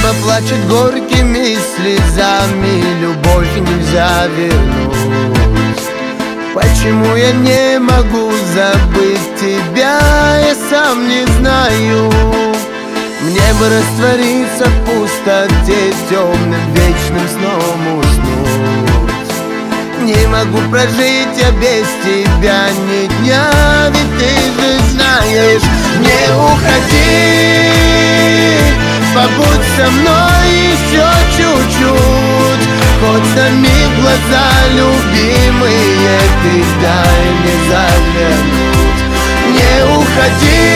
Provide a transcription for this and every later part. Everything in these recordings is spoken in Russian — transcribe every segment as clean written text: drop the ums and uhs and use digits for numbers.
плачет горькими слезами, любовь нельзя вернуть. Почему я не могу забыть тебя, я сам не знаю. Мне бы раствориться в пустоте, темным вечным сном уснуть. Не могу прожить я без тебя ни дня, ведь ты же знаешь. Не уходи, побудь со мной еще чуть-чуть, хоть на миг глаза любимые ты дай мне заглянуть. Не уходи,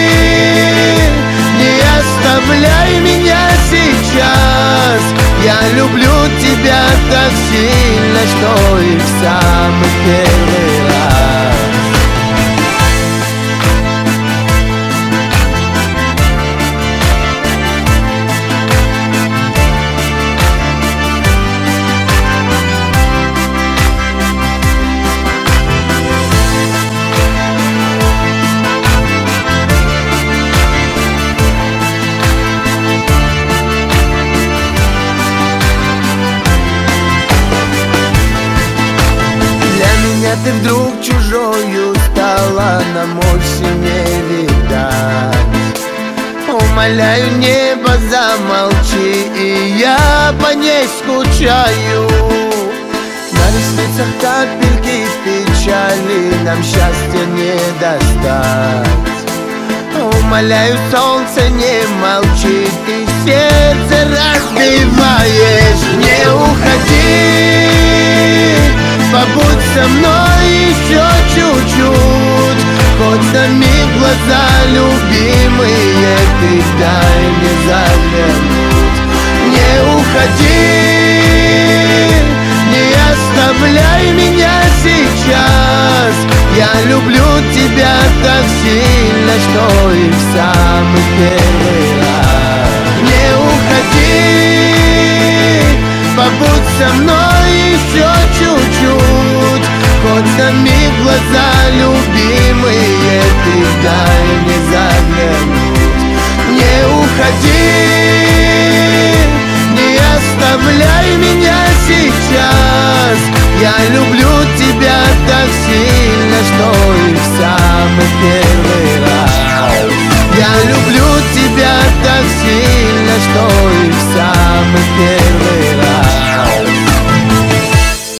не оставляй меня сейчас. Я люблю тебя так сильно, что и в самый первый раз. Ты вдруг чужою стала, нам вовсе не видать. Умоляю, небо, замолчи, и я по ней скучаю. На ресницах капельки печали, нам счастья не достать. Умоляю, солнце, не молчи, ты сердце разбиваешь. Не уходи, побудь со мной еще чуть-чуть, хоть на миг глаза любимые ты дай мне заглянуть. Не уходи, не оставляй меня сейчас. Я люблю тебя так сильно, что и в самый первый раз. Не уходи, побудь со мной еще чуть-чуть, хоть на миг глаза любимые ты дай мне заглянуть.